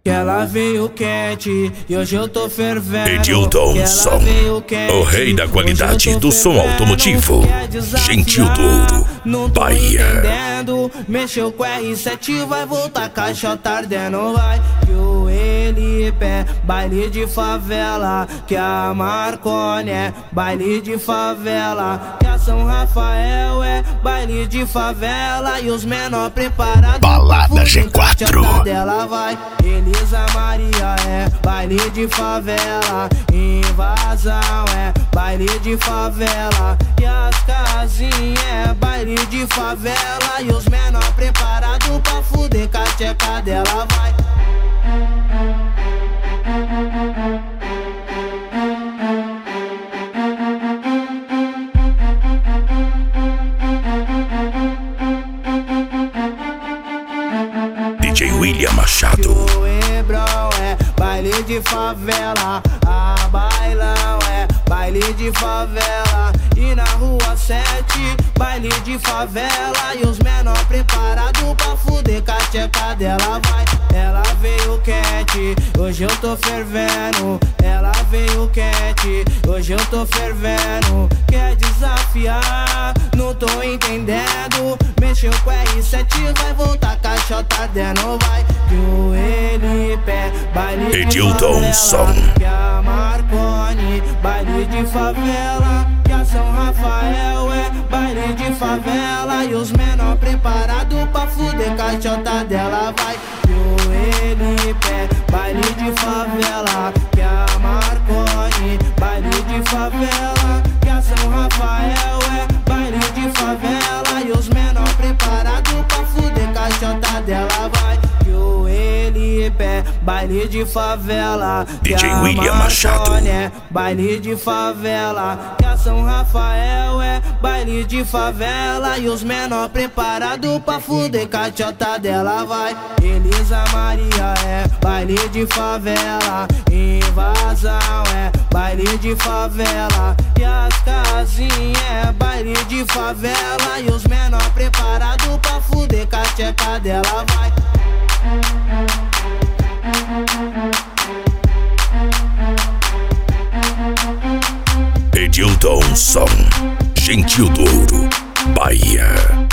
Que ela veio quente e hoje eu tô fervendo. Edilton Som, o rei da qualidade do som automotivo. Gentil do Ouro, não tô Bahia. entendendo. Mexeu com R7, vai voltar caixota ardendo, vai. Que o Elipe é baile de favela, que a Marconi é baile de favela, que a São Rafael é baile de favela. E os menor preparados Balada G4 dela vai. Elisa Maria é baile de favela, Invasão é baile de favela, e as casinhas é baile de favela. E os menor preparados pra fuder com a tcheca dela vai. DJ William Machado. O Hebrão é baile de favela, a Bailão é baile de favela, e na rua 7 baile de favela. E os menor preparados pra fuder com a tcheca dela vai. Ela veio quente, hoje eu tô fervendo. Ela veio quente, hoje eu tô fervendo. Quer desafiar, não tô entendendo. Mexeu com R7, vai voltar caixota dentro, vai. Que o Elipe é baile de Edilton Som, que a Marconi baile de favela, que a São Rafael é baile de favela. E os menor preparados pra fuder caixota dela vai. Que o Elipe é baile de favela, que a Marconi baile de favela, que a São Rafael é baile de favela. E os menor preparados pra fuder caixota dela vai. Que o Elipe é baile de favela, que DJ a William Machado Marconi é baile de favela, que a São Rafael é baile de favela. E os menor preparados pra fuder caixota dela vai. Elisa Maria é baile de favela, Invasão é baile de favela, e as casinhas é baile de favela. E os menor preparados pra fuder com a tcheca dela vai. Edilton Som, Gentil do Ouro, Bahia.